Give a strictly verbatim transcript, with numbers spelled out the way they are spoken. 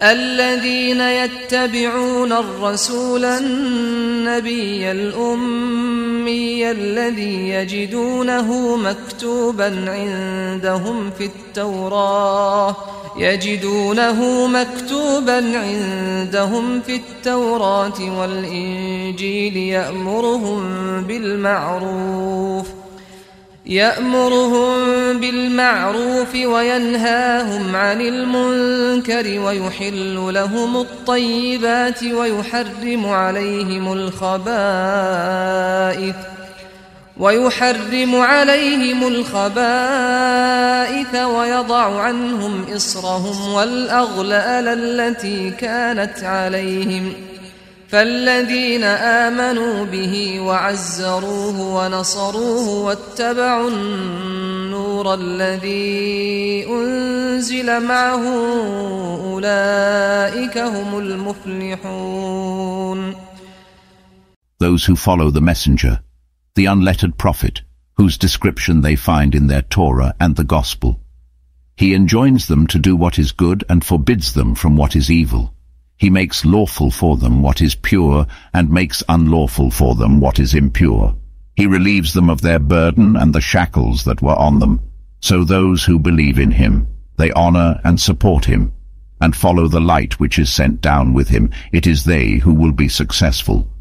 الذين يتبعون الرسول النبي الأمي الذي يجدونه مكتوبا عندهم في التوراة يجدونه مكتوبا عندهم في التوراة والإنجيل يأمرهم بالمعروف يأمرهم بالمعروف وينهاهم عن المنكر ويحل لهم الطيبات ويحرم عليهم الخبائث ويحرم عليهم الخبائث ويضع عنهم إصرهم والأغلال التي كانت عليهم فالذين آمنوا به وعزروه ونصروه واتبعوا النور الذي أنزل معه أولئك هم المفلحون. Those who follow the messenger, the unlettered prophet, whose description they find in their Torah and the Gospel. He enjoins them to do what is good and forbids them from what is evil. He makes lawful for them what is pure and makes unlawful for them what is impure. He relieves them of their burden and the shackles that were on them. So those who believe in him, they honor and support him, and follow the light which is sent down with him. It is they who will be successful.